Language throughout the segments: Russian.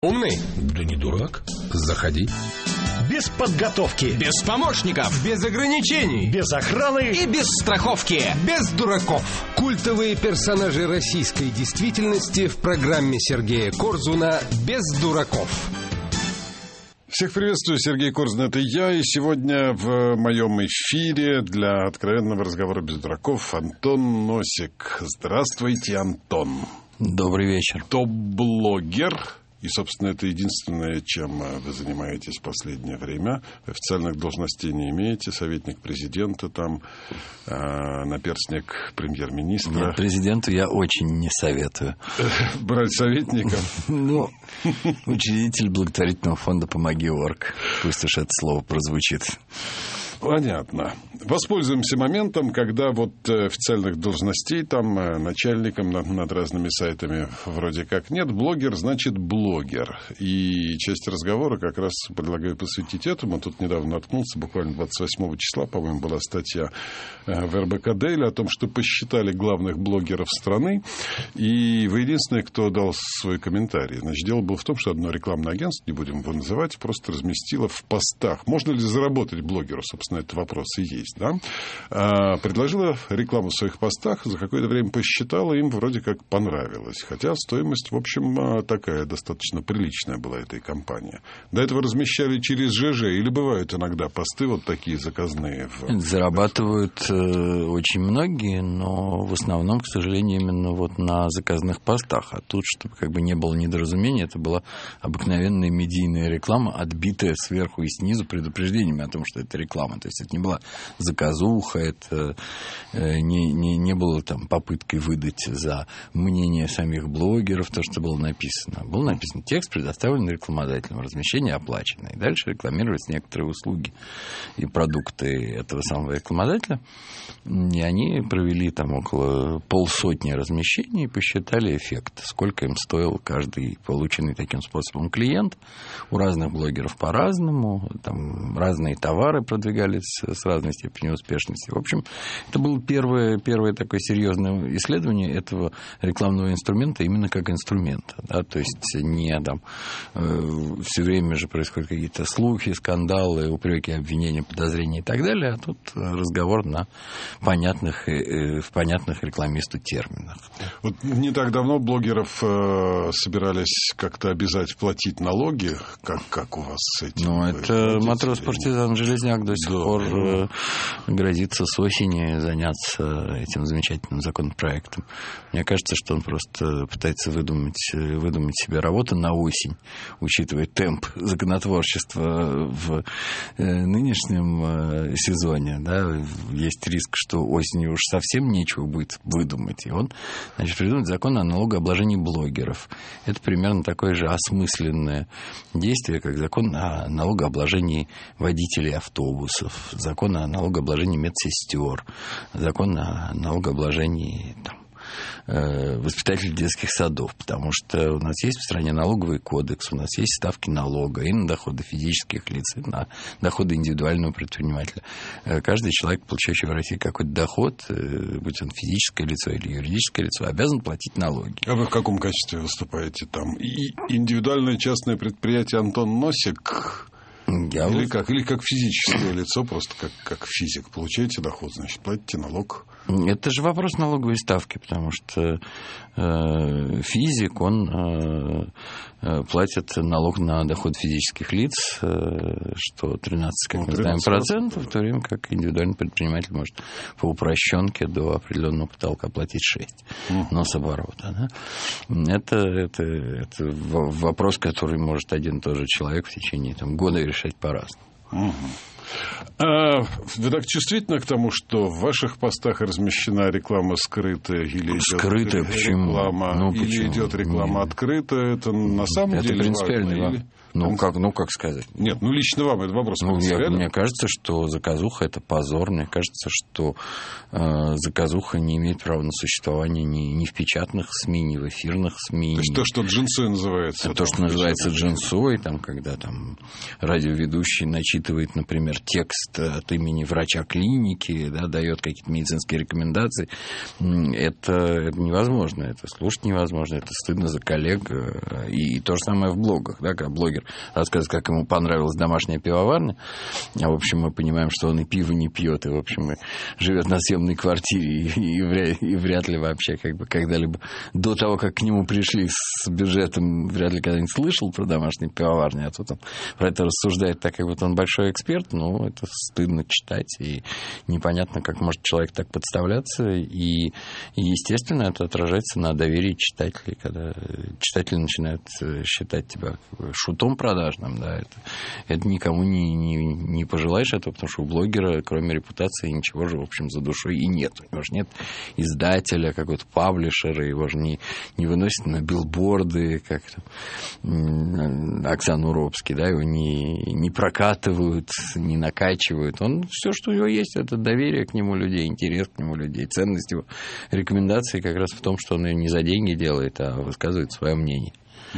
Умный? Да не дурак. Заходи. Без подготовки. Без помощников. Без ограничений. Без охраны. И без страховки. Без дураков. Культовые персонажи российской действительности в программе Сергея Корзуна «Без дураков». Всех приветствую, Сергей Корзун, это я, и сегодня в моем эфире для откровенного разговора без дураков Антон Носик. Здравствуйте, Антон. Добрый вечер. Топ-блогер. И, собственно, это единственное, чем вы занимаетесь в последнее время. Официальных должностей не имеете. Советник президента, там, наперстник премьер-министра. Нет, президенту я очень не советую. Брать советников? Ну, учредитель благотворительного фонда «Помоги.орг». Пусть уж это слово прозвучит. Понятно. Воспользуемся моментом, когда вот официальных должностей там начальником над разными сайтами вроде как нет. Блогер значит блогер. И часть разговора как раз предлагаю посвятить этому. Тут недавно наткнулся, буквально 28 числа, по-моему, была статья в РБК Дейли о том, что посчитали главных блогеров страны. И вы единственный, кто дал свой комментарий. Значит, дело было в том, что одно рекламное агентство, не будем его называть, просто разместило в постах. Можно ли заработать блогеру, собственно, этот вопрос и есть, да? Предложила рекламу в своих постах, за какое-то время посчитала, им вроде как понравилось. Хотя стоимость, в общем, такая достаточно приличная была этой компании. До этого размещали через ЖЖ, или бывают иногда посты вот такие заказные? Зарабатывают очень многие, но в основном, к сожалению, именно вот на заказных постах. А тут, чтобы как бы не было недоразумения, это была обыкновенная медийная реклама, отбитая сверху и снизу предупреждениями о том, что это реклама. То есть это не была заказуха, это не было там попыткой выдать за мнение самих блогеров то, что было написано. Был написан текст, предоставленный рекламодателем, размещение оплачено. И дальше рекламировались некоторые услуги и продукты этого самого рекламодателя. И они провели там около полсотни размещений и посчитали эффект, сколько им стоил каждый полученный таким способом клиент. У разных блогеров по-разному, там разные товары продвигались с разной степенью успешности. В общем, это было первое такое серьезное исследование этого рекламного инструмента именно как инструмента. Да? То есть не там все время же происходят какие-то слухи, скандалы, упреки, обвинения, подозрения и так далее, а тут разговор в понятных рекламисту терминах. Вот не так давно блогеров собирались как-то обязать платить налоги. Как у вас с этим? Ну, это матрос-партизан Железняк до сих пор грозится с осени заняться этим замечательным законопроектом. Мне кажется, что он просто пытается выдумать себе работу на осень, учитывая темп законотворчества в нынешнем сезоне. Да, есть риск, что осенью уж совсем нечего будет выдумать. И он, значит, придумает закон о налогообложении блогеров. Это примерно такое же осмысленное действие, как закон о налогообложении водителей автобусов, закон о налогообложении медсестер, закон о налогообложении воспитателей детских садов, потому что у нас есть в стране налоговый кодекс, у нас есть ставки налога и на доходы физических лиц, и на доходы индивидуального предпринимателя. Каждый человек, получающий в России какой-то доход, будь он физическое лицо или юридическое лицо, обязан платить налоги. А вы в каком качестве выступаете там? И индивидуальное частное предприятие Антон Носик... Или как физическое лицо, просто как физик. Получаете доход, значит, платите налог. Это же вопрос налоговой ставки, потому что физик, он платит налог на доход физических лиц, что 13, как мы знаем, процентов, в то время как индивидуальный предприниматель может по упрощенке до определенного потолка платить 6, но с оборота. Да? Это вопрос, который может один и тот же человек в течение года решать по-разному. Вы так чувствительны к тому, что в ваших постах размещена реклама скрытая или идет скрытая, реклама, или идет реклама открытая? Это на самом деле принципиально важно? Как сказать? Нет, лично вам этот вопрос. Мне кажется, что заказуха – это позор. Мне кажется, что заказуха не имеет права на существование ни в печатных СМИ, ни в эфирных СМИ. То есть то, что джинсой называется. То, что называется джинсой, когда радиоведущий начитывает, например, например, текст от имени врача клиники, да, дает какие-то медицинские рекомендации, это невозможно, это слушать невозможно, это стыдно за коллег. И то же самое в блогах, да, когда блогер рассказывает, как ему понравилась домашняя пивоварня, а в общем мы понимаем, что он и пиво не пьет, и в общем живет на съемной квартире, и вряд ли вообще как бы когда-либо до того, как к нему пришли с бюджетом, вряд ли когда-нибудь слышал про домашнюю пивоварню, а тут он про это рассуждает так, как будто он большой эксперт. Ну, это стыдно читать, и непонятно, как может человек так подставляться, и естественно, это отражается на доверии читателей, когда читатели начинают считать тебя шутом продажным, да, это никому не пожелаешь этого, потому что у блогера, кроме репутации, ничего же, в общем, за душой и нет. У него же нет издателя, какой-то паблишера, его же не выносят на билборды, как там Оксану Уробский, да, его не прокатывают, не накачивают. Он все, что у него есть, это доверие к нему людей, интерес к нему людей, ценность его рекомендации как раз в том, что он ее не за деньги делает, а высказывает свое мнение.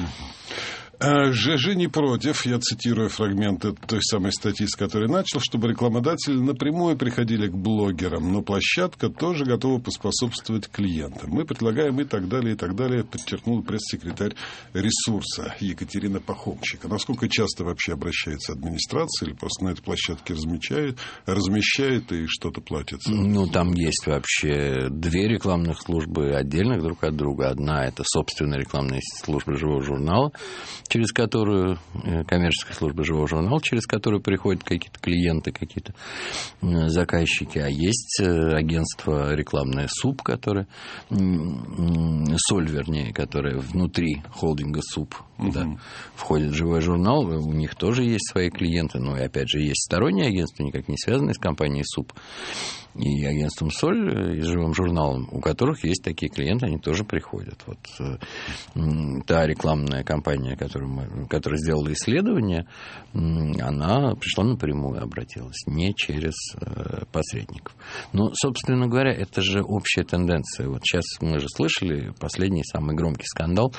ЖЖ не против, я цитирую фрагменты той самой статьи, с которой начал, чтобы рекламодатели напрямую приходили к блогерам, но площадка тоже готова поспособствовать клиентам. Мы предлагаем и так далее, подчеркнула пресс-секретарь «Ресурса» Екатерина Пахомчик. А насколько часто вообще обращается администрация или просто на этой площадке размещает и что-то платится? Ну, там есть вообще две рекламных службы отдельных друг от друга. Одна – это собственная рекламная служба «Живого журнала», через которую, коммерческая служба «Живого журнала», через которую приходят какие-то клиенты, какие-то заказчики. А есть агентство рекламное СУП, которое, Соль, вернее, которое внутри холдинга СУП, куда входит «Живой журнал». У них тоже есть свои клиенты. Но, и опять же, есть сторонние агентства, никак не связанные с компанией СУП и агентством «Соль», и «Живым журналом», у которых есть такие клиенты, они тоже приходят. Вот та рекламная компания, которая сделала исследование, она пришла напрямую, обратилась, не через посредников. Но, собственно говоря, это же общая тенденция. Вот сейчас мы же слышали последний самый громкий скандал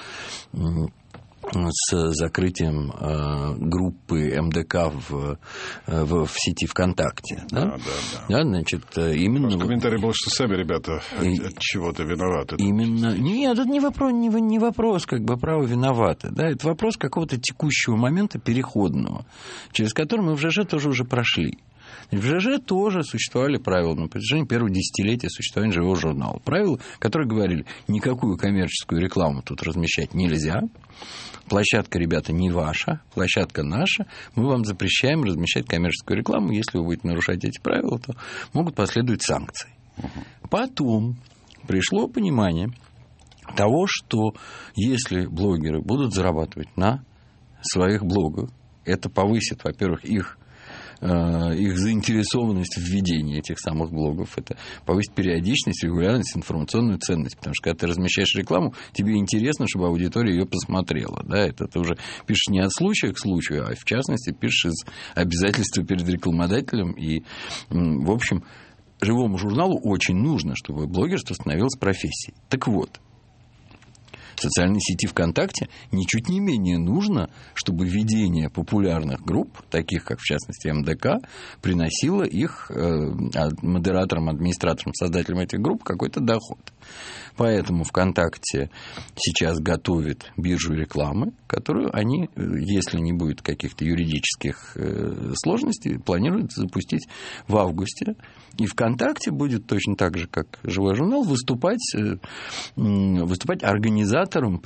с закрытием группы МДК в сети ВКонтакте. Да? Да, значит, именно... Просто комментарий был, что сами ребята от чего-то виноваты. Именно... Нет, это не вопрос как бы права виноваты. Да? Это вопрос какого-то текущего момента переходного, через который мы в ЖЖ тоже уже прошли. В ЖЖ тоже существовали правила на протяжении первого десятилетия существования «Живого журнала». Правила, которые говорили, никакую коммерческую рекламу тут размещать нельзя. Площадка, ребята, не ваша, площадка наша. Мы вам запрещаем размещать коммерческую рекламу. Если вы будете нарушать эти правила, то могут последовать санкции. Потом пришло понимание того, что если блогеры будут зарабатывать на своих блогах, это повысит, во-первых, их заинтересованность в ведении этих самых блогов. Это повысит периодичность, регулярность, информационную ценность. Потому что, когда ты размещаешь рекламу, тебе интересно, чтобы аудитория ее посмотрела. Да? Это ты уже пишешь не от случая к случаю, а в частности пишешь из обязательства перед рекламодателем. И, в общем, живому журналу очень нужно, чтобы блогерство становилось профессией. Так вот, социальной сети ВКонтакте ничуть не менее нужно, чтобы ведение популярных групп, таких как, в частности, МДК, приносило их модераторам, администраторам, создателям этих групп какой-то доход. Поэтому ВКонтакте сейчас готовит биржу рекламы, которую они, если не будет каких-то юридических сложностей, планируют запустить в августе. И ВКонтакте будет точно так же, как «Живой журнал», выступать организатором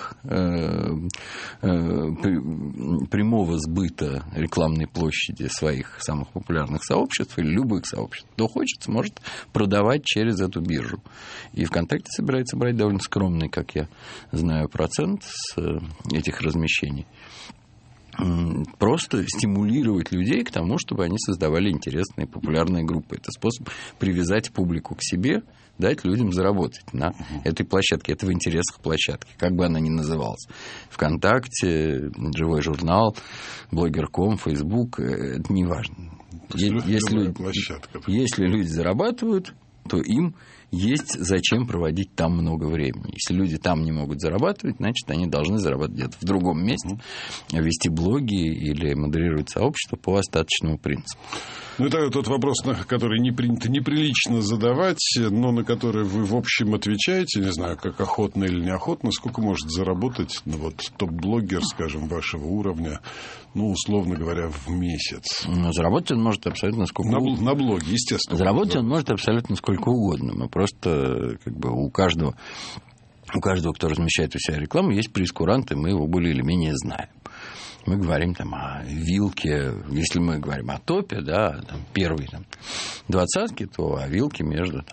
прямого сбыта рекламной площади своих самых популярных сообществ или любых сообществ. Кто хочет, сможет продавать через эту биржу. И ВКонтакте собирается брать довольно скромный, как я знаю, процент с этих размещений. Просто стимулировать людей к тому, чтобы они создавали интересные популярные группы. Это способ привязать публику к себе, дать людям заработать на этой площадке. Это в интересах площадки, как бы она ни называлась. ВКонтакте, «Живой журнал», Блогер.ком, Фейсбук, это не важно. Если люди зарабатывают, то им есть зачем проводить там много времени. Если люди там не могут зарабатывать, значит, они должны зарабатывать где-то в другом месте, вести блоги или модерировать сообщество по остаточному принципу. Ну, это тот вопрос, на который не принято неприлично задавать, но на который вы, в общем, отвечаете, не знаю, как охотно или неохотно, сколько может заработать топ-блогер, скажем, вашего уровня, условно говоря, в месяц? Заработать он может абсолютно сколько угодно. На блоге, естественно. Заработать он может абсолютно сколько угодно. Мы просто у каждого, кто размещает у себя рекламу, есть прейскурант, и мы его более или менее знаем. Мы говорим там о вилке, если мы говорим о топе, да, там, первой двадцатки, то о вилке между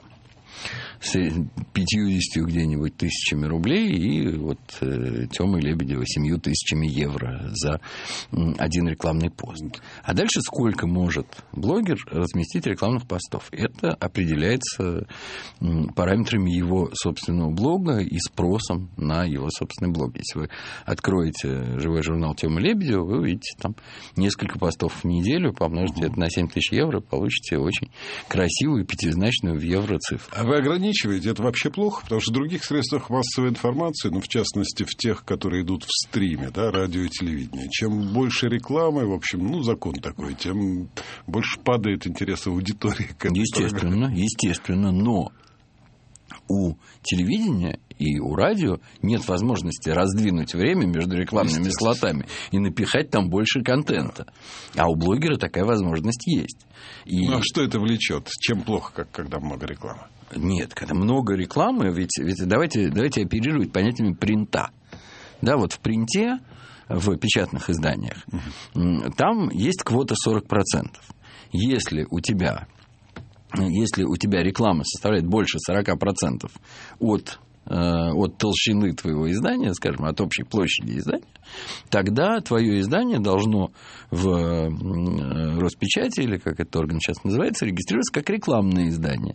50 где-нибудь тысячами рублей и Тёмой Лебедева 7 тысячами евро за один рекламный пост. А дальше сколько может блогер разместить рекламных постов? Это определяется параметрами его собственного блога и спросом на его собственный блог. Если вы откроете живой журнал Тёмы Лебедева, вы увидите там несколько постов в неделю, помножите это на 7 тысяч евро, получите очень красивую пятизначную в евро цифру. А вы ограничиваете? Это вообще плохо, потому что в других средствах массовой информации, в частности, в тех, которые идут в стриме, да, радио и телевидение, чем больше рекламы, в общем, закон такой, тем больше падает интерес аудитории к этой программе. Естественно, но у телевидения и у радио нет возможности раздвинуть время между рекламными слотами и напихать там больше контента. А у блогера такая возможность есть. А что это влечет? Чем плохо, когда много рекламы? Нет, когда много рекламы, ведь давайте оперировать понятиями принта. Да, в принте, в печатных изданиях, там есть квота 40%. Если у тебя реклама составляет больше 40% от толщины твоего издания, скажем, от общей площади издания, тогда твое издание должно в Роспечати, или как этот орган сейчас называется, регистрироваться как рекламное издание.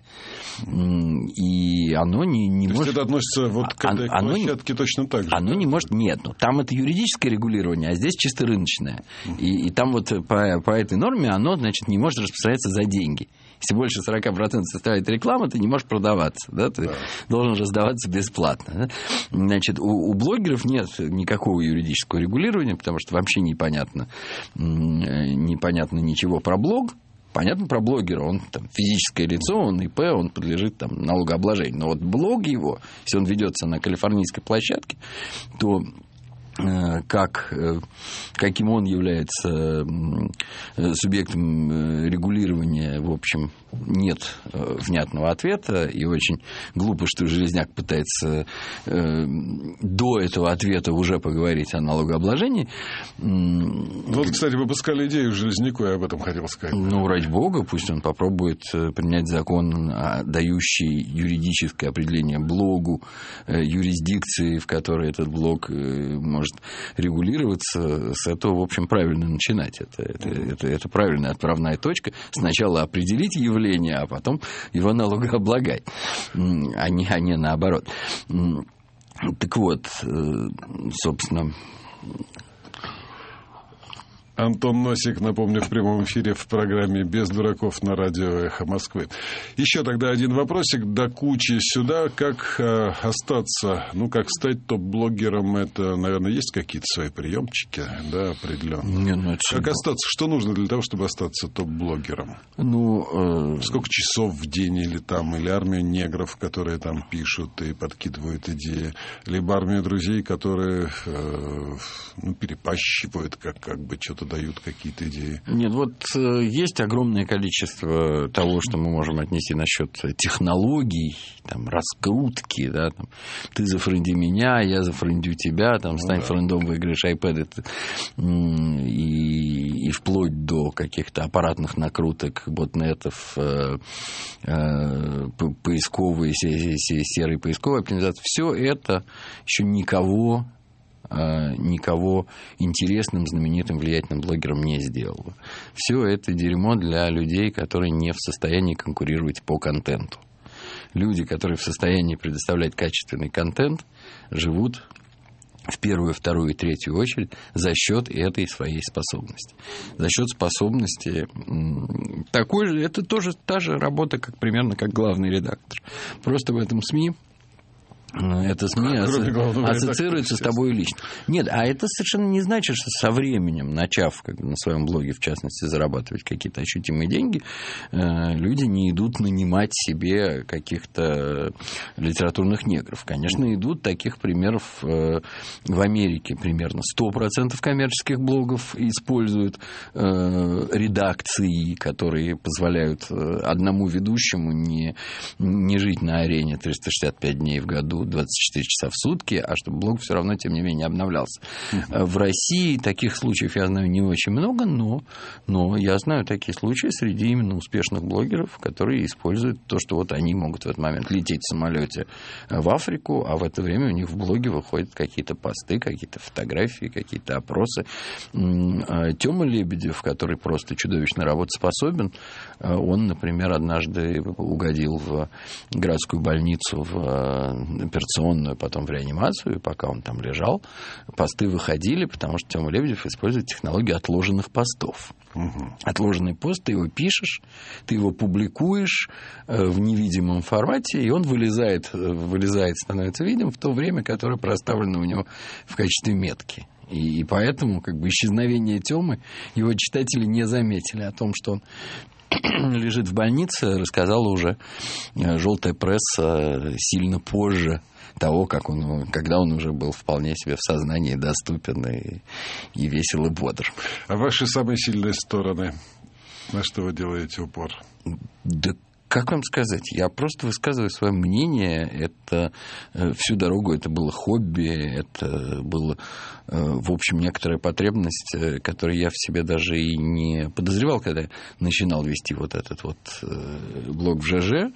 И оно не может... это относится к этой площадке точно так же? Оно не может... Нет, там это юридическое регулирование, а здесь чисто рыночное. И там по этой норме оно, не может распространяться за деньги. Если больше 40% составляет реклама, ты не можешь продаваться. Да? Ты должен раздаваться бесплатно. Да? У блогеров нет никакого юридического регулирования, потому что вообще непонятно ничего про блог. Понятно про блогера, он физическое лицо, он ИП, он подлежит налогообложению. Но блог его, если он ведется на калифорнийской площадке, то каким он является субъектом регулирования, в общем, нет внятного ответа. И очень глупо, что Железняк пытается до этого ответа уже поговорить о налогообложении. Кстати, вы пускали идею Железняку, я об этом хотел сказать. Ради бога, пусть он попробует принять закон, дающий юридическое определение блогу, юрисдикции, в которой этот блог может регулироваться. С этого, в общем, правильно начинать. Это правильная отправная точка. Сначала определить явление, а потом его налогооблагать, а не наоборот. Так вот, собственно... Антон Носик, напомню, в прямом эфире в программе «Без дураков» на радио «Эхо Москвы». Еще тогда один вопросик до кучи сюда. Как остаться, как стать топ-блогером? Это, наверное, есть какие-то свои приемчики, да, определенные? Нет, как остаться? Что нужно для того, чтобы остаться топ-блогером? Сколько часов в день или армию негров, которые там пишут и подкидывают идеи, либо армию друзей, которые перепащивают, как бы что-то дают какие-то идеи. Нет, есть огромное количество того, что мы можем отнести насчет технологий, раскрутки, да, ты зафренди меня, я зафрендю тебя, стань френдом, выиграешь iPad, и вплоть до каких-то аппаратных накруток, ботнетов, поисковые, серой поисковой оптимизации. Все это еще никого интересным, знаменитым, влиятельным блогером не сделало. Все это дерьмо для людей, которые не в состоянии конкурировать по контенту. Люди, которые в состоянии предоставлять качественный контент, живут в первую, вторую и третью очередь за счет этой своей способности. За счет способности такой же, это тоже та же работа, примерно как главный редактор. Просто в этом СМИ это СМИ ассоциируется с тобой лично. Нет, а это совершенно не значит, что со временем, начав на своем блоге, в частности, зарабатывать какие-то ощутимые деньги, люди не идут нанимать себе каких-то литературных негров. Конечно, идут. Таких примеров в Америке примерно 100% коммерческих блогов используют редакции, которые позволяют одному ведущему не жить на арене 365 дней в году, 24 часа в сутки, а чтобы блог все равно, тем не менее, обновлялся. В России таких случаев, я знаю, не очень много, но я знаю такие случаи среди именно успешных блогеров, которые используют то, что вот они могут в этот момент лететь в самолете в Африку, а в это время у них в блоге выходят какие-то посты, какие-то фотографии, какие-то опросы. Тёма Лебедев, который просто чудовищно работоспособен, он, например, однажды угодил в городскую больницу, в операционную, потом в реанимацию, и пока он там лежал, посты выходили, потому что Тёма Лебедев использует технологию отложенных постов. Отложенный пост, ты его пишешь, ты его публикуешь в невидимом формате, и он вылезает, становится видим в то время, которое проставлено у него в качестве метки. И поэтому исчезновение Тёмы его читатели не заметили. О том, что он лежит в больнице, рассказала уже желтая пресса сильно позже того, когда он уже был вполне себе в сознании доступен и весел и бодр. А ваши самые сильные стороны? На что вы делаете упор? Да как вам сказать? Я просто высказываю свое мнение. Это всю дорогу это было хобби, это было, в общем, некоторая потребность, которую я в себе даже и не подозревал, когда я начинал вести вот этот вот блог в ЖЖ.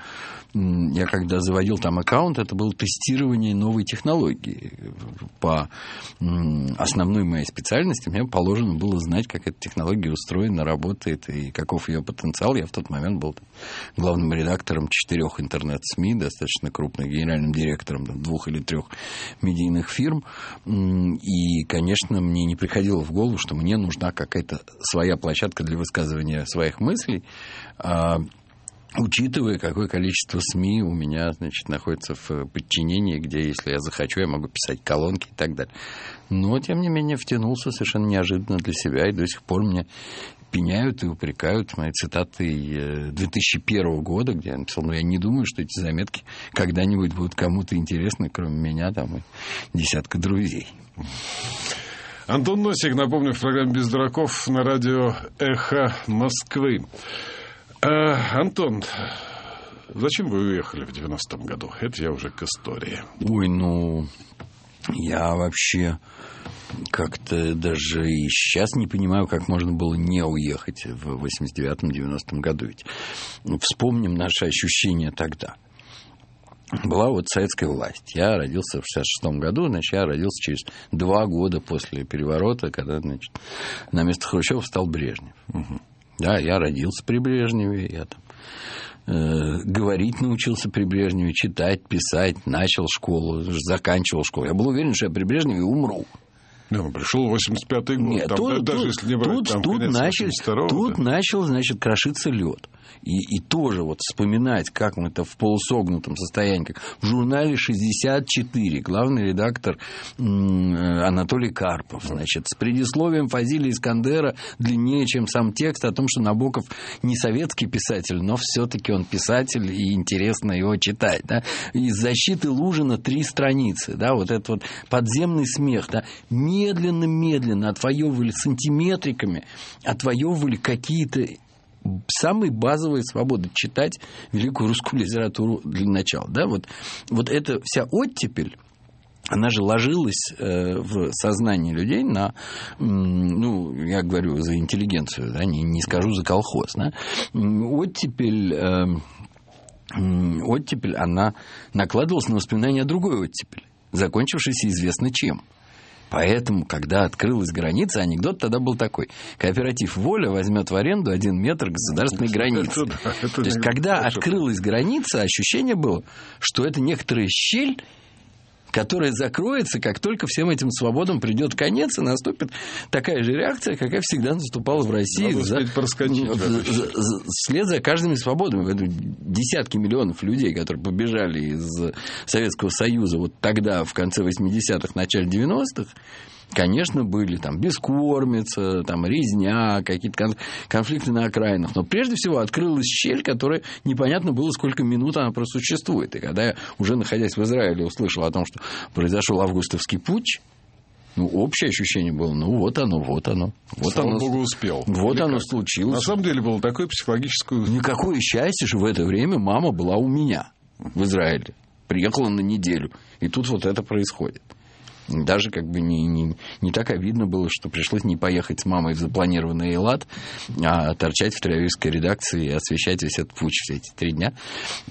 Я когда заводил там аккаунт, это было тестирование новой технологии. По основной моей специальности мне положено было знать, как эта технология устроена, работает и каков ее потенциал. Я в тот момент был главным редактором 4 интернет-СМИ, достаточно крупных, генеральным директором 2 или 3 медийных фирм. И, конечно, мне не приходило в голову, что мне нужна какая-то своя площадка для высказывания своих мыслей. Учитывая, какое количество СМИ у меня, находится в подчинении, где, если я захочу, я могу писать колонки и так далее. Но, тем не менее, втянулся совершенно неожиданно для себя, и до сих пор мне пеняют и упрекают мои цитаты 2001 года, где я написал, я не думаю, что эти заметки когда-нибудь будут кому-то интересны, кроме меня там и десятка друзей. Антон Носик, напомню, в программе «Без дураков» на радио «Эхо Москвы». Антон, зачем вы уехали в 90-м году? Это я уже к истории. Я вообще как-то даже и сейчас не понимаю, как можно было не уехать в 89-90 году. Ведь вспомним наши ощущения тогда. Была советская власть. Я родился в 66-м году, я родился через 2 года после переворота, когда, на место Хрущева встал Брежнев. Угу. Да, я родился при Брежневе, я говорить научился при Брежневе, читать, писать, начал школу, заканчивал школу. Я был уверен, что я при Брежневе умру. Пришел 85-й год. Нет, тут начал, крошиться лед. И тоже вспоминать, как мы-то в полусогнутом состоянии, как в журнале 64, главный редактор Анатолий Карпов, с предисловием Фазилия Искандера длиннее, чем сам текст, о том, что Набоков не советский писатель, но все-таки он писатель, и интересно его читать. Да? Из защиты Лужина 3 страницы. Да? Этот подземный смех. Да? Медленно отвоевывали сантиметриками, отвоевывали какие-то самые базовые свободы читать великую русскую литературу для начала. Да? Вот эта вся оттепель, она же ложилась в сознание людей на, я говорю за интеллигенцию, да, не скажу за колхоз. Да? Оттепель, она накладывалась на воспоминания о другой оттепели, закончившейся известно чем. Поэтому, когда открылась граница, анекдот тогда был такой. Кооператив «Воля» возьмет в аренду 1 метр государственной границы. То есть, когда открылась граница, ощущение было, что это некоторая щель, которая закроется, как только всем этим свободам придет конец, и наступит такая же реакция, какая всегда наступала в России вслед за каждыми свободами. Десятки миллионов людей, которые побежали из Советского Союза вот тогда, в конце 80-х, начале 90-х, конечно, были там бескормица, там резня, какие-то конфликты на окраинах. Но прежде всего открылась щель, которая непонятно было, сколько минут она просуществует. И когда я, уже находясь в Израиле, услышал о том, что произошел августовский путч, общее ощущение было, вот оно. Слава Богу, успел. Вот оно случилось. На самом деле было такое психологическое... Никакое счастье, что в это время мама была у меня в Израиле. Приехала на неделю. И тут вот это происходит. Даже как бы не так обидно было, что пришлось не поехать с мамой в запланированный Эйлат, а торчать в тель-авивской редакции и освещать весь этот путч все эти 3 дня.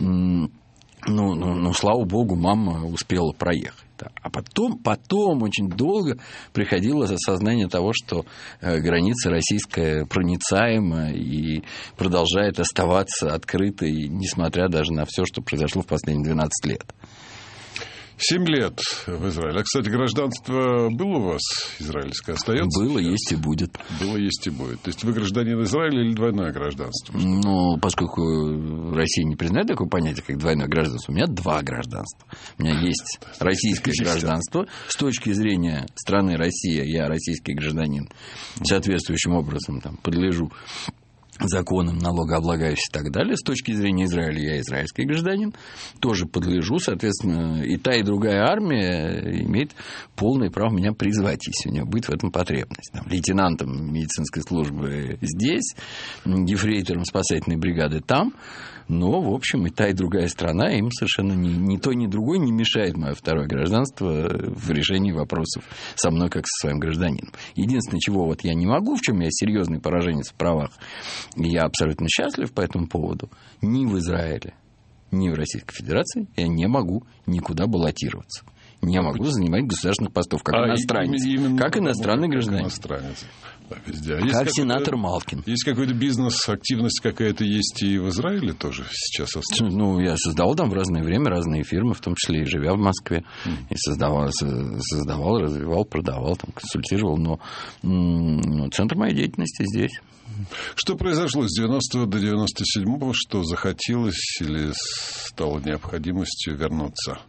Слава богу, мама успела проехать. Да. А потом очень долго приходило осознание того, что граница российская проницаема и продолжает оставаться открытой, несмотря даже на все, что произошло в последние 12 лет. 7 лет в Израиле. А, кстати, гражданство было у вас израильское? Остается? Было, есть и будет. Было, есть и будет. То есть вы гражданин Израиля или двойное гражданство? Поскольку Россия не признает такое понятие, как двойное гражданство, у меня 2 гражданства. У меня есть российское гражданство. С точки зрения страны Россия, я российский гражданин. Соответствующим образом подлежу законам, налогооблагающим и так далее. С точки зрения Израиля я израильский гражданин, тоже подлежу, соответственно, и та, и другая армия имеет полное право меня призвать, если у нее будет в этом потребность. Лейтенантом медицинской службы здесь, ефрейтором спасательной бригады там, но, в общем, и та, и другая страна, им совершенно ни то, ни другое не мешает мое второе гражданство в решении вопросов со мной, как со своим гражданином. Единственное, чего я не могу, в чем я серьезный пораженец в правах, и я абсолютно счастлив по этому поводу, ни в Израиле, ни в Российской Федерации я не могу никуда баллотироваться. Не могу занимать государственных постов, как иностранец. Как иностранный гражданин. Иностранец. Да, везде. Как сенатор Малкин. Есть какой-то бизнес, активность какая-то есть и в Израиле тоже сейчас? Я создавал там в разное время разные фирмы, в том числе и живя в Москве. И создавал, развивал, продавал, консультировал. Но центр моей деятельности здесь. Что произошло с 90-го до 97-го, что захотелось или стало необходимостью вернуться?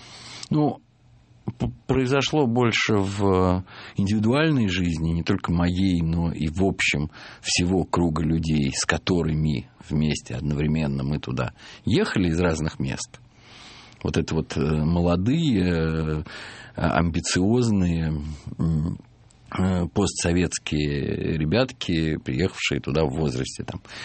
Произошло больше в индивидуальной жизни, не только моей, но и в общем всего круга людей, с которыми вместе одновременно мы туда ехали из разных мест. Вот это молодые, амбициозные, постсоветские ребятки, приехавшие туда в возрасте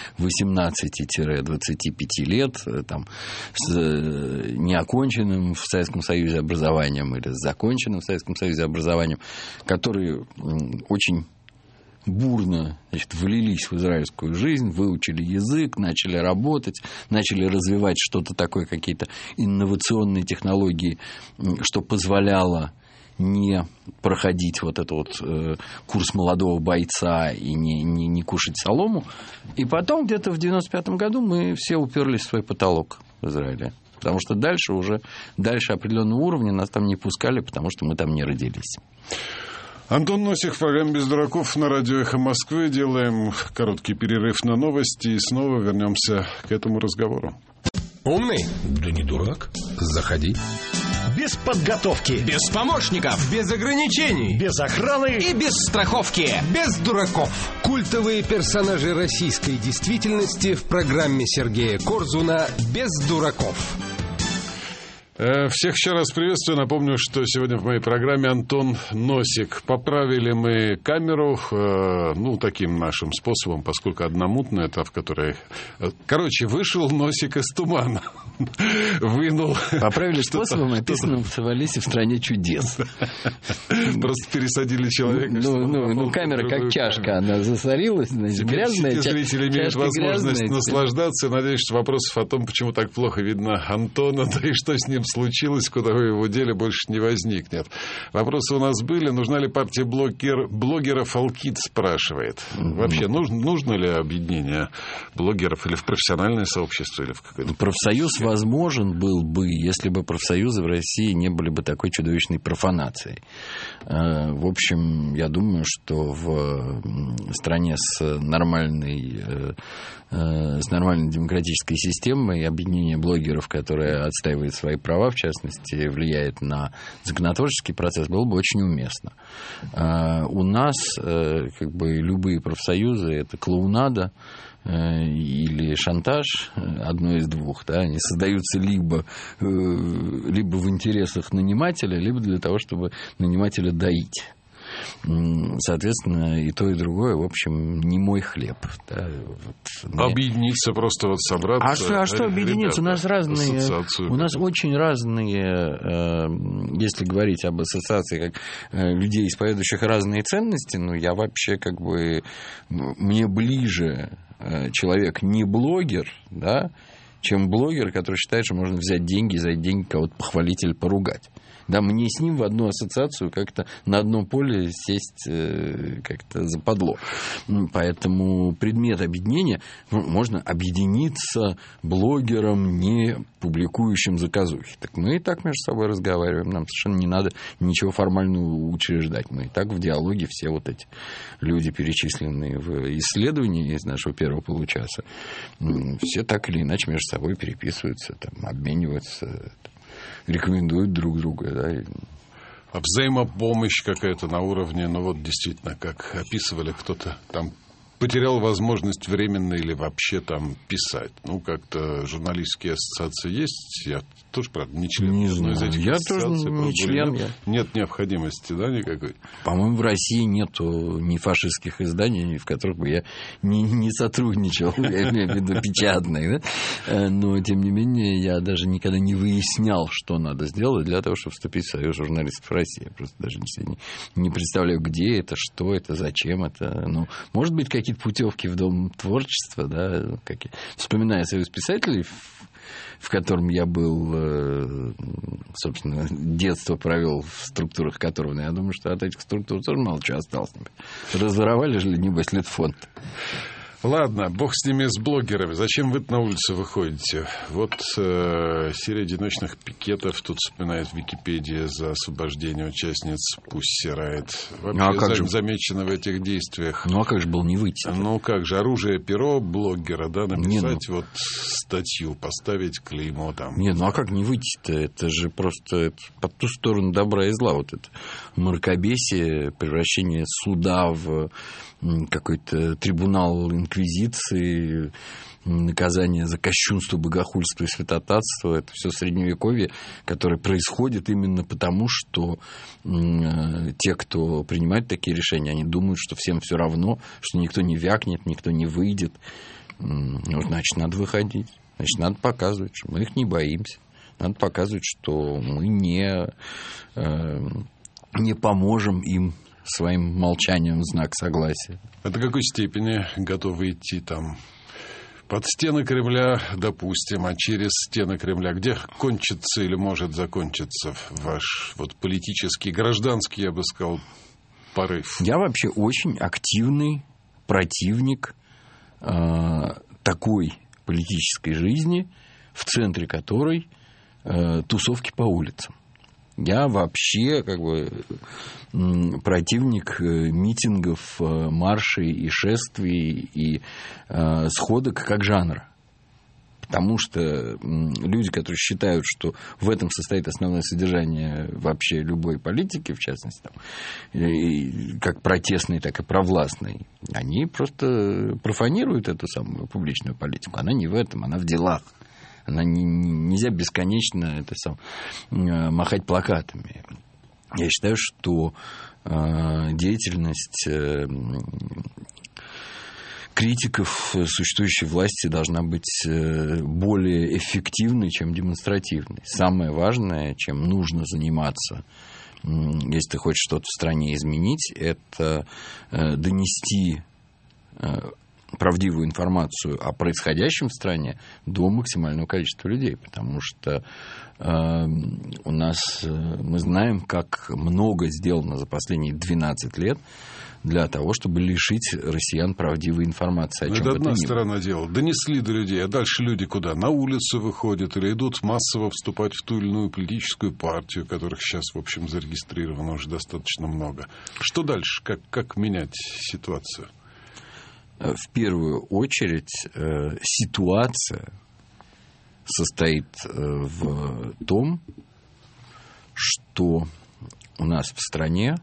18-25 лет, с неоконченным в Советском Союзе образованием или с законченным в Советском Союзе образованием, которые очень бурно влились в израильскую жизнь, выучили язык, начали работать, начали развивать что-то такое, какие-то инновационные технологии, что позволяло не проходить курс молодого бойца и не кушать солому. И потом где-то в 95-м году мы все уперлись в свой потолок в Израиле. Потому что дальше определенного уровня нас там не пускали, потому что мы там не родились. Антон Носик в программе «Без дураков» на радио «Эхо Москвы». Делаем короткий перерыв на новости и снова вернемся к этому разговору. Умный? Да не дурак. Заходи. Без подготовки. Без помощников. Без ограничений. Без охраны. И без страховки. Без дураков. Культовые персонажи российской действительности в программе Сергея Корзуна «Без дураков». Всех еще раз приветствую. Напомню, что сегодня в моей программе Антон Носик. Поправили мы камеру, таким нашим способом, поскольку одна мутная, та, в которой... вышел Носик из тумана. Вынул... Поправили способом, описанным в Алисе в стране чудес. Просто пересадили человека. Камера как чашка, она засорилась, грязная. Все зрители имеют возможность наслаждаться. Надеюсь, что вопросов о том, почему так плохо видно Антона, да и что с ним случилось, куда вы его дели, больше не возникнет. Вопросы у нас были. Нужна ли партия блогеров? Алкид спрашивает. Вообще, нужно ли объединение блогеров или в профессиональное сообщество? Или в какое-то... Профсоюз возможен был бы, если бы профсоюзы в России не были бы такой чудовищной профанацией. В общем, я думаю, что в стране с нормальной демократической системой объединение блогеров, которое отстаивает свои права, в частности, влияет на законотворческий процесс, было бы очень уместно. У нас как бы любые профсоюзы – это клоунада или шантаж, одно из двух, да, они создаются либо в интересах нанимателя, либо для того, чтобы нанимателя доить. Соответственно, и то, и другое, в общем, не мой хлеб. Да, объединиться, просто вот собраться. А что объединиться? У нас очень разные, если говорить об ассоциации как людей, исповедующих разные ценности, я вообще как бы, мне ближе человек не блогер, да, чем блогер, который считает, что можно взять деньги и за эти деньги кого-то похвалить или поругать. Да, мне с ним в одну ассоциацию как-то на одном поле сесть как-то западло. Поэтому предмет объединения, можно объединиться блогером, не публикующим заказухи. Так мы и так между собой разговариваем, нам совершенно не надо ничего формального учреждать. Мы и так в диалоге все вот эти люди, перечисленные в исследовании из нашего первого получаса, все так или иначе между собой переписываются, там, обмениваются, рекомендуют друг друга. Да. Взаимопомощь какая-то на уровне, действительно, как описывали, кто-то там потерял возможность временно или вообще там писать. Как-то журналистские ассоциации есть. Я тоже, правда, не член. Не знаю. Из этих я тоже не член. Нет необходимости, да, никакой? По-моему, в России нету ни фашистских изданий, в которых бы я не сотрудничал. Я имею в виду печатных. Да? Но, тем не менее, я даже никогда не выяснял, что надо сделать для того, чтобы вступить в Союз журналистов России. Я просто даже не представляю, где это, что это, зачем это. Может быть, какие-то путевки в Дом творчества, да, вспоминая Союз писателей, в котором я был, собственно, детство провел в структурах которого, я думаю, что от этих структур тоже мало чего осталось. Разворовали же, небось, Литфонд. Ладно, бог с ними, с блогерами. Зачем вы на улицу выходите? Серия одиночных пикетов. Тут вспоминает Википедия за освобождение участниц Pussy Riot. Вообще замечено в этих действиях. А как же было не выйти? Как же, оружие, перо блогера, да, написать статью, поставить клеймо там. А как не выйти-то? Это же просто по ту сторону добра и зла. Вот это мракобесие, превращение суда в какой-то трибунал инквизиции, наказание за кощунство, богохульство и святотатство. Это все средневековье, которое происходит именно потому, что те, кто принимает такие решения, они думают, что всем все равно, что никто не вякнет, никто не выйдет. Значит, надо выходить. Значит, надо показывать, что мы их не боимся. Надо показывать, что мы не поможем им своим молчанием в знак согласия. А до какой степени готовы идти там под стены Кремля, допустим, а через стены Кремля, где кончится или может закончиться ваш политический, гражданский, я бы сказал, порыв? Я вообще очень активный противник такой политической жизни, в центре которой тусовки по улицам. Я вообще противник митингов, маршей и шествий и сходок как жанра. Потому что люди, которые считают, что в этом состоит основное содержание вообще любой политики, в частности, как протестной, так и провластной, они просто профанируют эту самую публичную политику. Она не в этом, она в делах. Нельзя бесконечно махать плакатами. Я считаю, что деятельность критиков существующей власти должна быть более эффективной, чем демонстративной. Самое важное, чем нужно заниматься, если ты хочешь что-то в стране изменить, это донести правдивую информацию о происходящем в стране до максимального количества людей, потому что мы знаем, как много сделано за последние 12 лет для того, чтобы лишить россиян правдивой информации. Это одна сторона дела. Донесли до людей, а дальше люди куда? На улицу выходят или идут массово вступать в ту или иную политическую партию, которых сейчас, в общем, зарегистрировано уже достаточно много. Что дальше? Как менять ситуацию? В первую очередь ситуация состоит в том, что у нас в стране,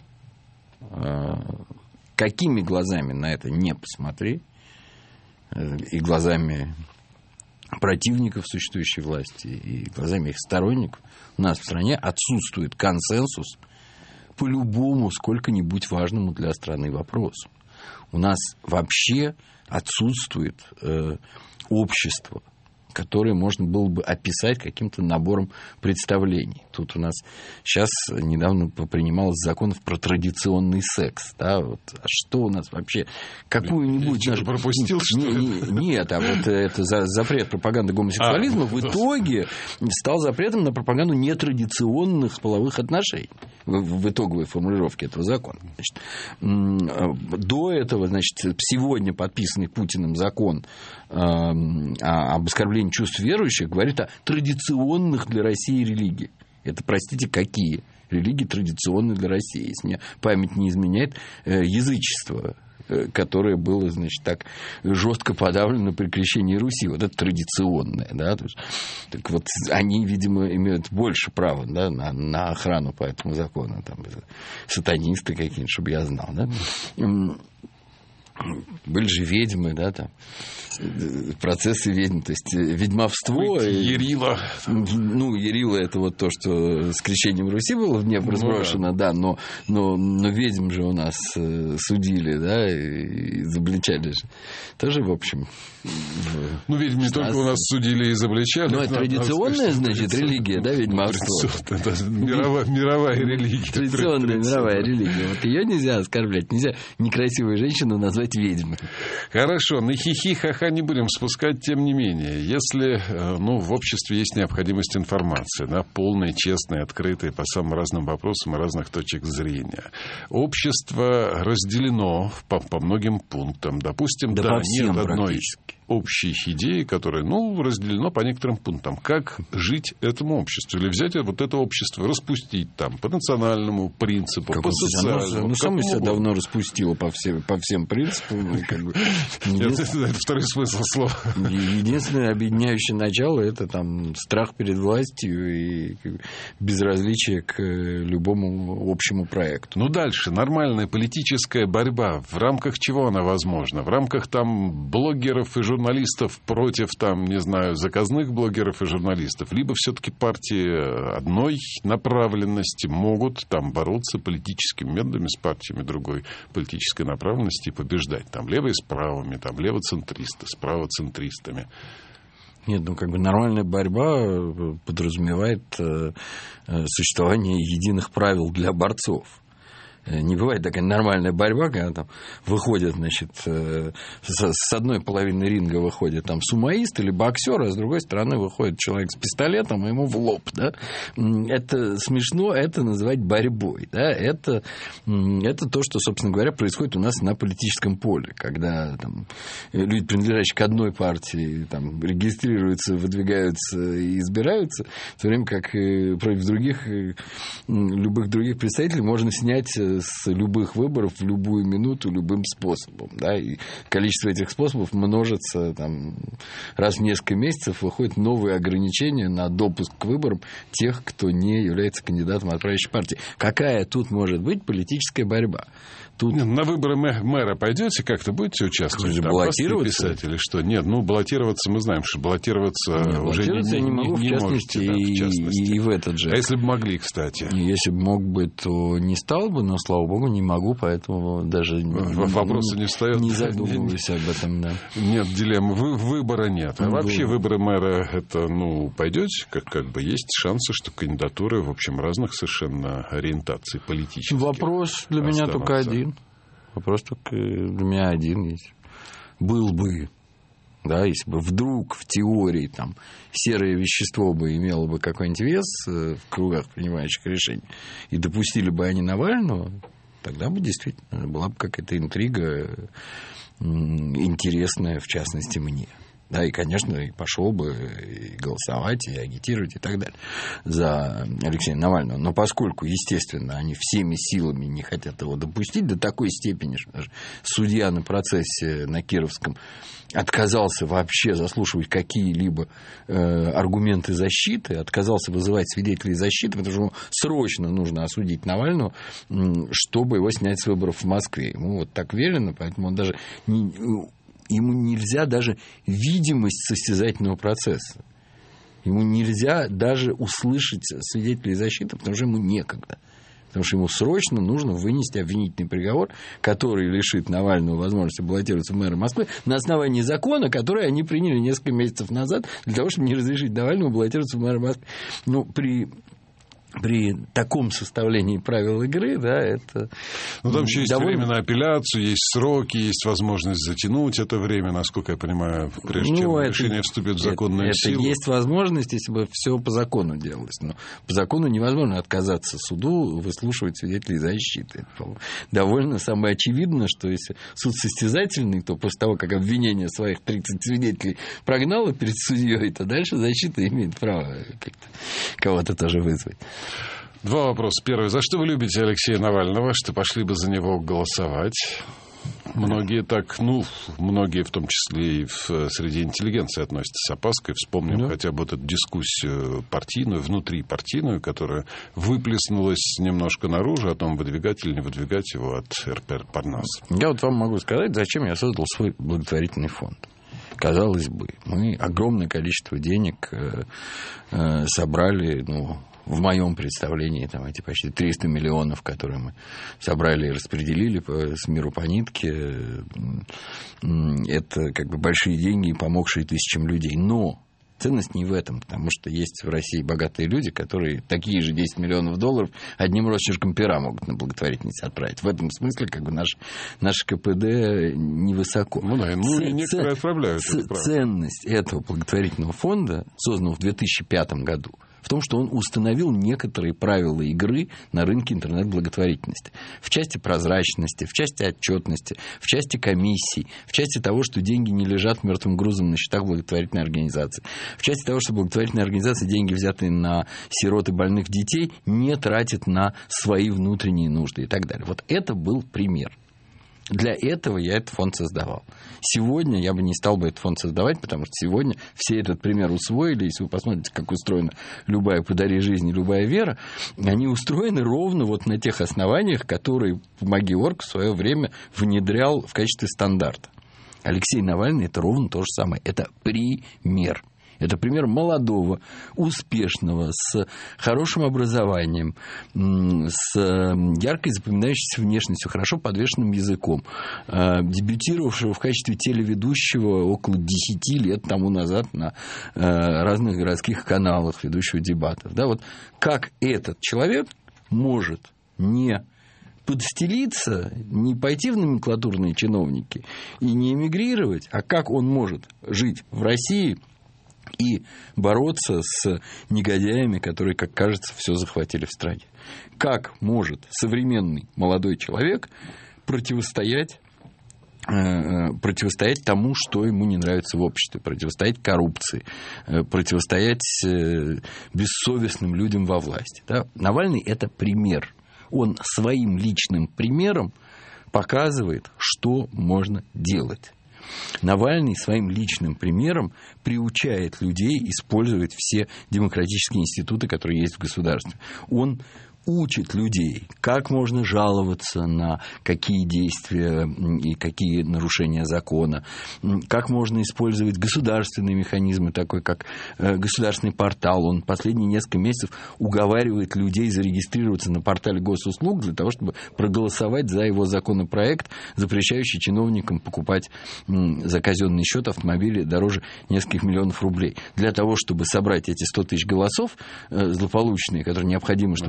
какими глазами на это не посмотри, и глазами противников существующей власти, и глазами их сторонников, у нас в стране отсутствует консенсус по любому сколько-нибудь важному для страны вопросу. У нас вообще отсутствует общество, которые можно было бы описать каким-то набором представлений. Тут у нас сейчас недавно принималось законов про традиционный секс. Да, вот. А что у нас вообще? Какую-нибудь... Я пропустил, что Нет, а вот это запрет пропаганды гомосексуализма в итоге стал запретом на пропаганду нетрадиционных половых отношений в итоговой формулировке этого закона. Значит, до этого, значит, сегодня подписанный Путиным закон об оскорблении чувств верующих говорит о традиционных для России религиях. Это, простите, какие религии традиционные для России? Если мне память не изменяет, язычество, которое было, значит, так жестко подавлено при крещении Руси. Вот это традиционное. Да? Так вот, они, видимо, имеют больше права, да, на охрану по этому закону. Там, сатанисты какие-нибудь, чтобы я знал. Да? Были же ведьмы, да, там, процессы ведьм, то есть ведьмовство. Ярила. Ну, Ярила — это вот то, что с крещением Руси было в Днепр сброшено, да, но ведьм же у нас судили, да, и изобличали же. Тоже, в общем... Ну, ведьм не только у нас судили и изобличали. Ну, это традиционная, значит, религия, да, ведьмовство. Это мировая религия. Традиционная мировая религия. Вот ее нельзя оскорблять, нельзя некрасивую женщину назвать ведьмой. Хорошо, на хихи-ха-ха не будем спускать, тем не менее. Если, в обществе есть необходимость информации, да, полной, честной, открытой по самым разным вопросам и разных точек зрения. Общество разделено по многим пунктам. Допустим, да нет одной общей идеи, которая, разделено по некоторым пунктам. Как жить этому обществу? Или взять вот это общество, распустить там по национальному принципу, по социальному. Ну, само себя давно распустило по всем принципам. Это второй смысл слова. Единственное объединяющее начало — это там страх перед властью и безразличие к любому общему проекту. Ну, дальше. Нормальная политическая борьба. В рамках чего она возможна? В рамках там блогеров и журналистов против, там, не знаю, заказных блогеров и журналистов. Либо все-таки партии одной направленности могут там бороться политическими методами с партиями другой политической направленности и побеждать. Там левые с правыми, там левоцентристы с правоцентристами. Нет, нормальная борьба подразумевает существование единых правил для борцов. Не бывает такая нормальная борьба, когда там выходит, значит, с одной половины ринга выходит там сумоист или боксер, а с другой стороны выходит человек с пистолетом, и ему в лоб, да. Это смешно, это называть борьбой, да. Это то, что, собственно говоря, происходит у нас на политическом поле, когда там люди, принадлежащие к одной партии, там, регистрируются, выдвигаются и избираются, в то время как против любых других представителей можно снять с любых выборов в любую минуту любым способом. Да? И количество этих способов множится там, раз в несколько месяцев, выходят новые ограничения на допуск к выборам тех, кто не является кандидатом от правящей партии. Какая тут может быть политическая борьба? Тут... На выборы мэра пойдете как-то, будете участвовать? Баллотироваться? Писать или что? Нет, баллотироваться мы знаем, что баллотироваться уже не могу, в частности, и в этот же. А если бы могли, кстати? Если бы мог бы, то не стал бы, но, слава богу, не могу, поэтому даже вопросы не встает. Не задумываюсь об этом, да. Нет дилеммы, выбора нет. А вообще выборы мэра, это, пойдете, как бы есть шансы, что кандидатуры, в общем, разных совершенно ориентаций политических. Вопрос для меня только один. Вопрос только для меня один есть. Был бы, да, если бы вдруг в теории там серое вещество бы имело бы какой-нибудь вес в кругах принимающих решений, и допустили бы они Навального, тогда бы действительно была бы какая-то интрига интересная, в частности, мне. Да, и, конечно, и пошел бы и голосовать, и агитировать, и так далее за Алексея Навального. Но поскольку, естественно, они всеми силами не хотят его допустить до такой степени, что даже судья на процессе на Кировском отказался вообще заслушивать какие-либо аргументы защиты, отказался вызывать свидетелей защиты, потому что ему срочно нужно осудить Навального, чтобы его снять с выборов в Москве. Ему вот так велено, поэтому он даже ему нельзя даже видимость состязательного процесса. Ему нельзя даже услышать свидетелей защиты, потому что ему некогда. Потому что ему срочно нужно вынести обвинительный приговор, который лишит Навального возможности баллотироваться в мэра Москвы на основании закона, который они приняли несколько месяцев назад для того, чтобы не разрешить Навальному баллотироваться в мэра Москвы. Ну, при таком составлении правил игры, да, это... Ну, там еще есть время на апелляцию, есть сроки, есть возможность затянуть это время, насколько я понимаю, прежде чем решение вступит в законную силу. Это есть возможность, если бы все по закону делалось. Но по закону невозможно отказаться суду выслушивать свидетелей защиты. Это довольно самое очевидно, что если суд состязательный, то после того, как обвинение своих 30 свидетелей прогнало перед судьей, то дальше защита имеет право кого-то тоже вызвать. Два вопроса. Первый. За что вы любите Алексея Навального, что пошли бы за него голосовать? Многие так, многие в том числе и среди интеллигенции относятся с опаской. Вспомним хотя бы вот эту дискуссию партийную, внутрипартийную, которая выплеснулась немножко наружу, о том, выдвигать или не выдвигать его от РП Парнаса. Я вот вам могу сказать, зачем я создал свой благотворительный фонд. Казалось бы, мы огромное количество денег собрали, в моем представлении, там, эти почти 300 миллионов, которые мы собрали и распределили с миру по нитке, это как бы большие деньги, помогшие тысячам людей. Но ценность не в этом, потому что есть в России богатые люди, которые такие же 10 миллионов долларов одним росчерком пера могут на благотворительность отправить. В этом смысле как бы наш КПД невысоко. Некоторые отправляют. Ценность этого благотворительного фонда, созданного в 2005 году, в том, что он установил некоторые правила игры на рынке интернет-благотворительности. В части прозрачности, в части отчетности, в части комиссий, в части того, что деньги не лежат мертвым грузом на счетах благотворительной организации, в части того, что благотворительная организация деньги, взятые на сирот и больных детей, не тратит на свои внутренние нужды и так далее. Вот это был пример. Для этого я этот фонд создавал. Сегодня я бы не стал бы этот фонд создавать, потому что сегодня все этот пример усвоили. Если вы посмотрите, как устроена любая «Подари жизнь», любая вера, они устроены ровно вот на тех основаниях, которые Помоги.орг в свое время внедрял в качестве стандарта. Алексей Навальный – это ровно то же самое. Это пример. Это пример молодого, успешного, с хорошим образованием, с яркой запоминающейся внешностью, хорошо подвешенным языком, дебютировавшего в качестве телеведущего около 10 лет тому назад на разных городских каналах, ведущего дебатов. Да, вот как этот человек может не подстелиться, не пойти в номенклатурные чиновники и не эмигрировать, а как он может жить в России и бороться с негодяями, которые, как кажется, все захватили в стране. Как может современный молодой человек противостоять тому, что ему не нравится в обществе, противостоять коррупции, противостоять бессовестным людям во власти. Да? Навальный – это пример. Он своим личным примером показывает, что можно делать. Навальный своим личным примером приучает людей использовать все демократические институты, которые есть в государстве. Он учит людей, как можно жаловаться на какие действия и какие нарушения закона, как можно использовать государственные механизмы, такой как государственный портал. Он последние несколько месяцев уговаривает людей зарегистрироваться на портале госуслуг для того, чтобы проголосовать за его законопроект, запрещающий чиновникам покупать за казенный счет автомобили дороже нескольких миллионов рублей. Для того, чтобы собрать эти 100 тысяч голосов злополучные, которые необходимы, чтобы этот закон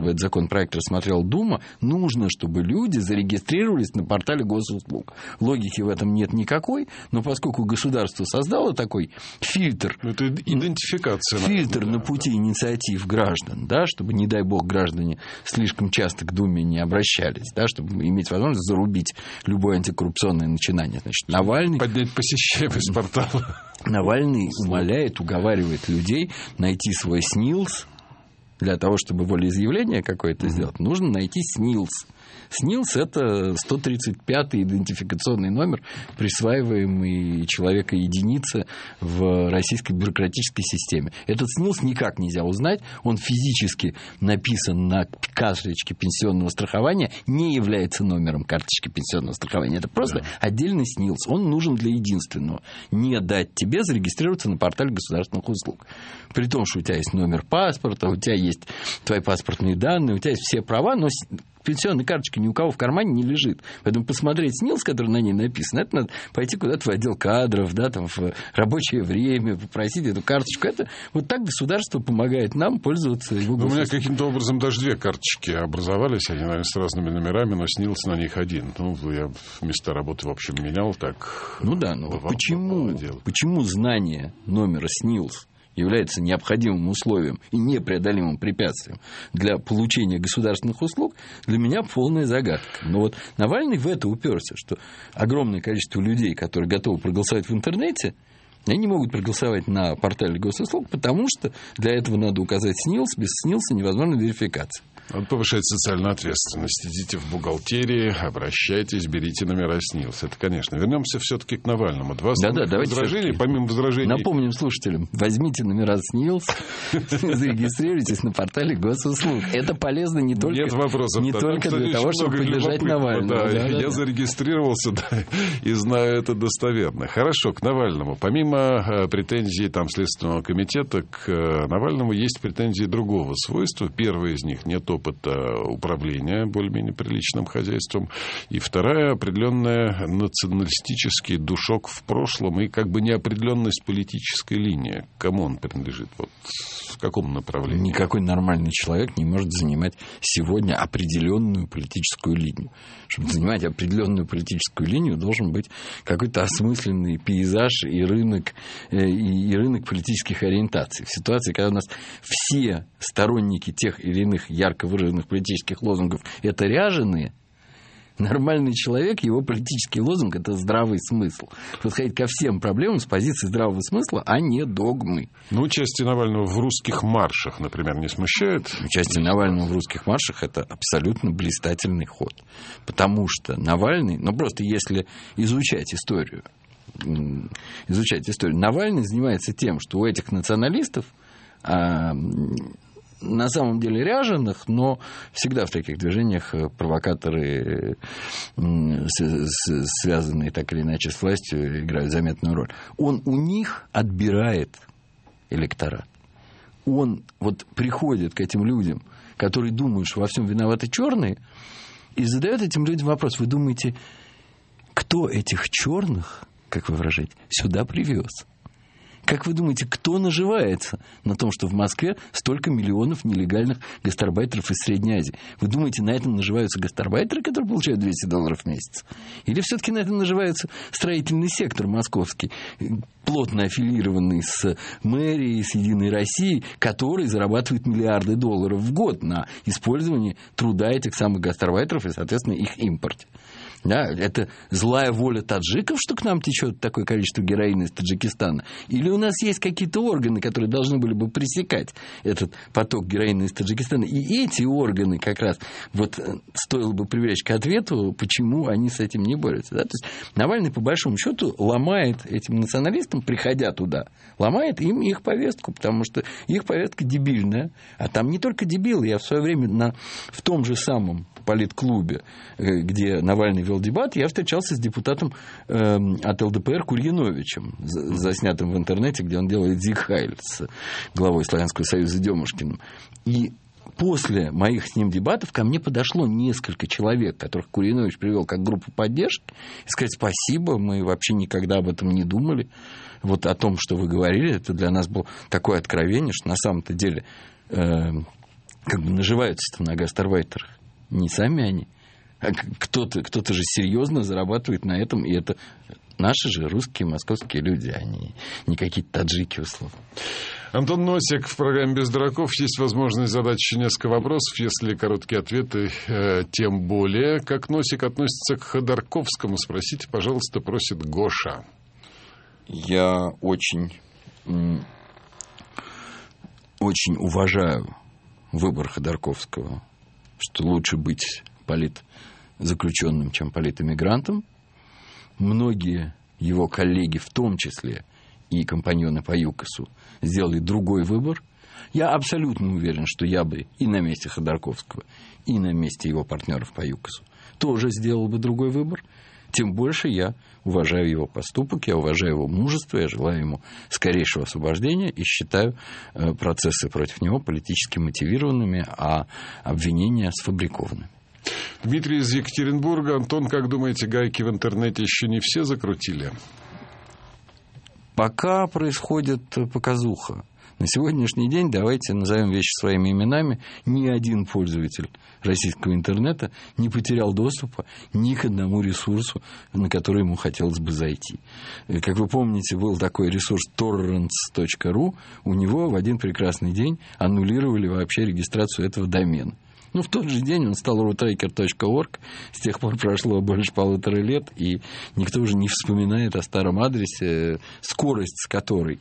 законопроект рассмотрела Дума, нужно, чтобы люди зарегистрировались на портале госуслуг. Логики в этом нет никакой, но поскольку государство создало такой фильтр... Это идентификация. Фильтр на пути инициатив граждан, да, чтобы, не дай бог, граждане слишком часто к Думе не обращались, да, чтобы иметь возможность зарубить любое антикоррупционное начинание. Значит, Навальный... Поднять посещаемость портала. Навальный умоляет, уговаривает людей найти свой СНИЛС. Для того, чтобы волеизъявление какое-то сделать, нужно найти СНИЛС. СНИЛС – это 135-й идентификационный номер, присваиваемый человека единице в российской бюрократической системе. Этот СНИЛС никак нельзя узнать, он физически написан на карточке пенсионного страхования, не является номером карточки пенсионного страхования. Это просто отдельный СНИЛС, он нужен для единственного – не дать тебе зарегистрироваться на портале государственных услуг. При том, что у тебя есть номер паспорта, у тебя есть твои паспортные данные, у тебя есть все права, но пенсионная карточка ни у кого в кармане не лежит. Поэтому посмотреть СНИЛС, который на ней написан, это надо пойти куда-то в отдел кадров, да, там, в рабочее время, попросить эту карточку. Это вот так государство помогает нам пользоваться его. У меня каким-то образом даже две карточки образовались, они, наверное, с разными номерами, но СНИЛС на них один. Ну, я места работы, в общем, менял так. Ну да, но почему знание номера СНИЛС является необходимым условием и непреодолимым препятствием для получения государственных услуг, для меня полная загадка. Но вот Навальный в это уперся, что огромное количество людей, которые готовы проголосовать в интернете, они не могут проголосовать на портале госуслуг, потому что для этого надо указать СНИЛС, без СНИЛСа невозможна верификация. Надо повышать социальную ответственность. Идите в бухгалтерии, обращайтесь, берите номера СНИЛС. Это, конечно. Вернемся все-таки к Навальному. Два возражения, помимо возражений. Напомним слушателям, возьмите номера СНИЛС, зарегистрируйтесь на портале госуслуг. Это полезно не только для того, чтобы поддержать Навального. Я зарегистрировался и знаю это достоверно. Хорошо, к Навальному. Помимо претензий Следственного комитета, к Навальному есть претензии другого свойства. Первая из них — нет опыта управления более-менее приличным хозяйством. И вторая — определенный националистический душок в прошлом и как бы неопределенность политической линии. Кому он принадлежит? Вот в каком направлении? Никакой нормальный человек не может занимать сегодня определенную политическую линию. Чтобы занимать определенную политическую линию, должен быть какой-то осмысленный пейзаж и рынок политических ориентаций. В ситуации, когда у нас все сторонники тех или иных ярко выраженных политических лозунгов — это ряженые, нормальный человек, его политический лозунг — это здравый смысл. Подходить ко всем проблемам с позиции здравого смысла, а не догмы. Ну, участие Навального в русских маршах, например, не смущает? Участие Навального в русских маршах — это абсолютно блистательный ход. Потому что Навальный, просто если изучать историю, Навальный занимается тем, что у этих националистов, на самом деле ряженых, но всегда в таких движениях провокаторы, связанные так или иначе с властью, играют заметную роль. Он у них отбирает электорат. Он приходит к этим людям, которые думают, что во всем виноваты черные, и задает этим людям вопрос: вы думаете, кто этих черных, как вы выражаете, сюда привез? Как вы думаете, кто наживается на том, что в Москве столько миллионов нелегальных гастарбайтеров из Средней Азии? Вы думаете, на этом наживаются гастарбайтеры, которые получают $200 в месяц? Или все-таки на этом наживается строительный сектор московский, плотно аффилированный с мэрией, с Единой Россией, который зарабатывает миллиарды долларов в год на использовании труда этих самых гастарбайтеров и, соответственно, их импорте? Да, это злая воля таджиков, что к нам течет такое количество героина из Таджикистана? Или у нас есть какие-то органы, которые должны были бы пресекать этот поток героина из Таджикистана? И эти органы как раз стоило бы привлечь к ответу, почему они с этим не борются. Да? То есть Навальный, по большому счету, ломает этим националистам, приходя туда, ломает им их повестку, потому что их повестка дебильная. А там не только дебилы. Я в свое время в том же самом политклубе, где Навальный вел дебат, я встречался с депутатом от ЛДПР Курьяновичем, заснятым в интернете, где он делает зиг-хайль с главой Славянского союза Демушкиным. И после моих с ним дебатов ко мне подошло несколько человек, которых Курьянович привел как группу поддержки, и сказать: спасибо, мы вообще никогда об этом не думали. О том, что вы говорили, это для нас было такое откровение, что на самом-то деле как бы наживаются на гастарбайтерах. Не сами они, а кто-то же серьезно зарабатывает на этом, и это наши же русские, московские люди, они не какие-то таджики, условно. Антон Носик в программе «Без дураков». Есть возможность задать еще несколько вопросов. Если короткие ответы, тем более. Как Носик относится к Ходорковскому? Спросите, пожалуйста, просит Гоша. Я очень уважаю выбор Ходорковского, что лучше быть политзаключенным, чем политэмигрантом. Многие его коллеги, в том числе и компаньоны по ЮКОСу, сделали другой выбор. Я абсолютно уверен, что я бы и на месте Ходорковского, и на месте его партнеров по ЮКОСу тоже сделал бы другой выбор. Тем больше я уважаю его поступок, я уважаю его мужество, я желаю ему скорейшего освобождения и считаю процессы против него политически мотивированными, а обвинения сфабрикованными. Дмитрий из Екатеринбурга. Антон, как думаете, гайки в интернете еще не все закрутили? Пока происходит показуха. На сегодняшний день, давайте назовем вещи своими именами, ни один пользователь российского интернета не потерял доступа ни к одному ресурсу, на который ему хотелось бы зайти. Как вы помните, был такой ресурс torrents.ru, у него в один прекрасный день аннулировали вообще регистрацию этого домена. Ну, в тот же день он стал rootraker.org. С тех пор прошло больше 1,5 лет, и никто уже не вспоминает о старом адресе. Скорость, с которой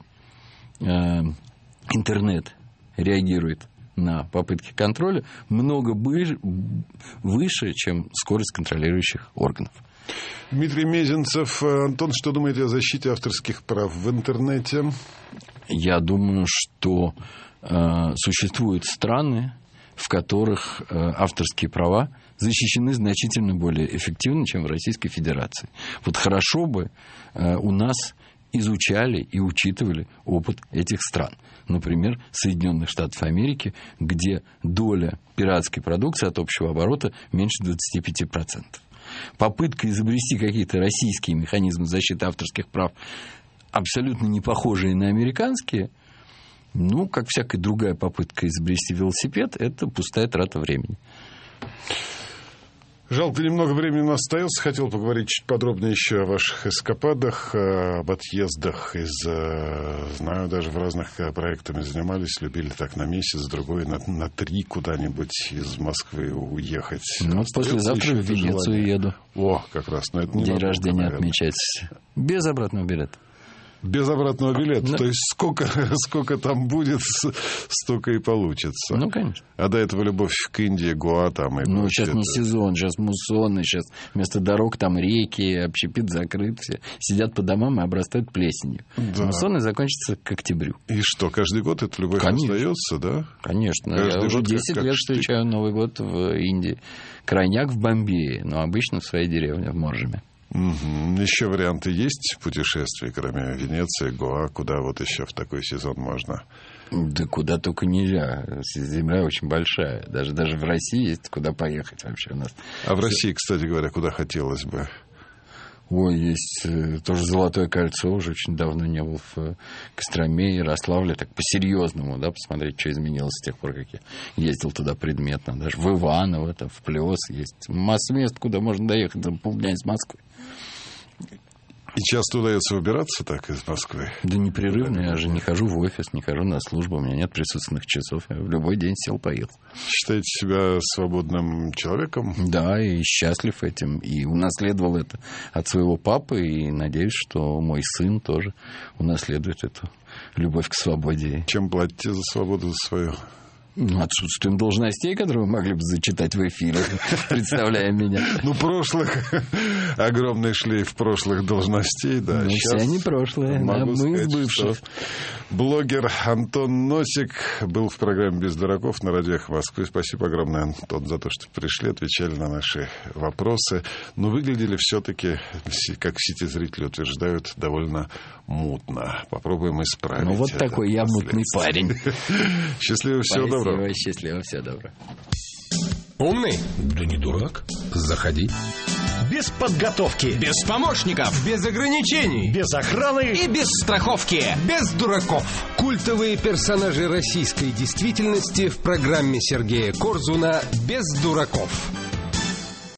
интернет реагирует на попытки контроля, много выше, чем скорость контролирующих органов. Дмитрий Мезенцев. Антон, что думаете о защите авторских прав в интернете? Я думаю, что существуют страны, в которых авторские права защищены значительно более эффективно, чем в Российской Федерации. Вот хорошо бы у нас изучали и учитывали опыт этих стран. Например, Соединенных Штатов Америки, где доля пиратской продукции от общего оборота меньше 25%. Попытка изобрести какие-то российские механизмы защиты авторских прав, абсолютно не похожие на американские, ну, как всякая другая попытка изобрести велосипед, это пустая трата времени. Жалко, немного времени у нас остается. Хотел поговорить чуть подробнее еще о ваших эскападах, об отъездах знаю, даже в разных проектами занимались, любили так на месяц, другой на 3 куда-нибудь из Москвы уехать. Ну, послезавтра в Венецию еду. О, как раз. Но это не день рождения отмечать. Без обратного билета. Без обратного билета. Да. То есть сколько там будет, столько и получится. Ну, конечно. А до этого любовь к Индии, Гоа там и ну, сейчас не сезон, сейчас муссоны, сейчас вместо дорог там реки, общепит закрыт, все сидят по домам и обрастают плесенью. Да. Муссоны закончатся к октябрю. И что, каждый год эта любовь остается, да? Конечно. Каждый я уже 10 лет встречаю Новый год в Индии. Крайняк в Бомбее, но обычно в своей деревне, в Можеме. Угу. Еще варианты есть путешествий, кроме Венеции, Гоа? Куда вот еще в такой сезон можно? Да куда только нельзя. Земля очень большая. Даже в России есть куда поехать вообще у нас. А в России, кстати говоря, куда хотелось бы? Ой, есть тоже Золотое кольцо. Уже очень давно не был в Костроме, Ярославле. Так по-серьезному, да, посмотреть, что изменилось с тех пор, как я ездил туда предметно. Даже в Иваново, там, в Плёс есть масса мест, куда можно доехать. Там полдня из Москвы. И часто удается выбираться так из Москвы? Да непрерывно. Я же не хожу в офис, не хожу на службу. У меня нет присутственных часов. Я в любой день сел, поехал. Считаете себя свободным человеком? Да, и счастлив этим. И унаследовал это от своего папы. И надеюсь, что мой сын тоже унаследует эту любовь к свободе. Чем платите за свободу за свою? Отсутствием должностей, которые вы могли бы зачитать в эфире, представляя меня. Ну, прошлых, огромный шлейф прошлых должностей, да. Ну, все они прошлые, да, мы из бывших. Блогер Антон Носик был в программе «Без дураков» на радио «Эхо Москвы». Спасибо огромное, Антон, за то, что пришли, отвечали на наши вопросы. Но выглядели все-таки, как все эти зрители утверждают, довольно мутно. Попробуем исправить. Ну, вот такой я мутный парень. Счастливо, всего доброго. Счастливо, всего доброго. Умный? Да не дурак. Заходи. Без подготовки. Без помощников. Без ограничений. Без охраны. И без страховки. Без дураков. Культовые персонажи российской действительности в программе Сергея Корзуна «Без дураков».